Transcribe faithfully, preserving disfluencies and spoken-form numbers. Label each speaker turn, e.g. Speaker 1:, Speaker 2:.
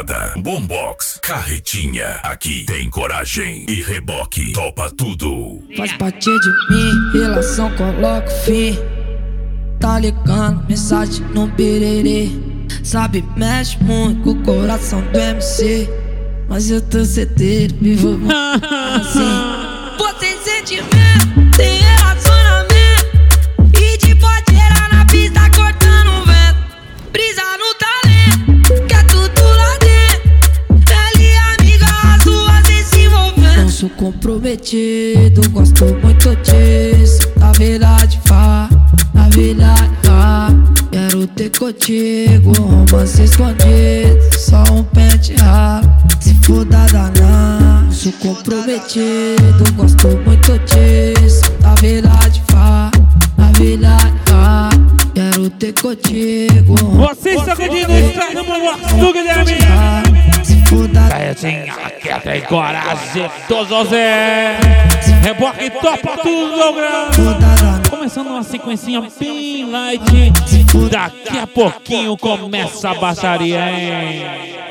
Speaker 1: estrada. Boombox, carretinha. Aqui tem coragem e reboque. Topa tudo.
Speaker 2: Faz parte de mim, relação coloca fim. Tá ligando, mensagem no birerê. Sabe, mexe muito com o coração do M C. Mas eu tô certeiro, vivo muito assim. Pô, tem sentimento, tem relacionamento. E de podeira na pista cortando o vento. Brisa no talento, que é tudo lá dentro. Ela e amiga, as duas em se envolvendo. Não sou comprometido, gosto muito disso. Na verdade, vá, na verdade, vá. Quero ter contigo, romance escondido. Só um pente ralo, se for da danã. Sou comprometido, gosto muito disso. Na verdade, vá, na verdade, vá. Quero ter contigo.
Speaker 3: Vocês estão acreditando no estado do Boombox, Guilherme?
Speaker 2: Se for da
Speaker 3: Caetinha, que tem coragem, todos Zé. Reboque topa tudo, meu grande. Começando uma sequencinha bem light. Daqui a pouquinho começa a baixaria, hein?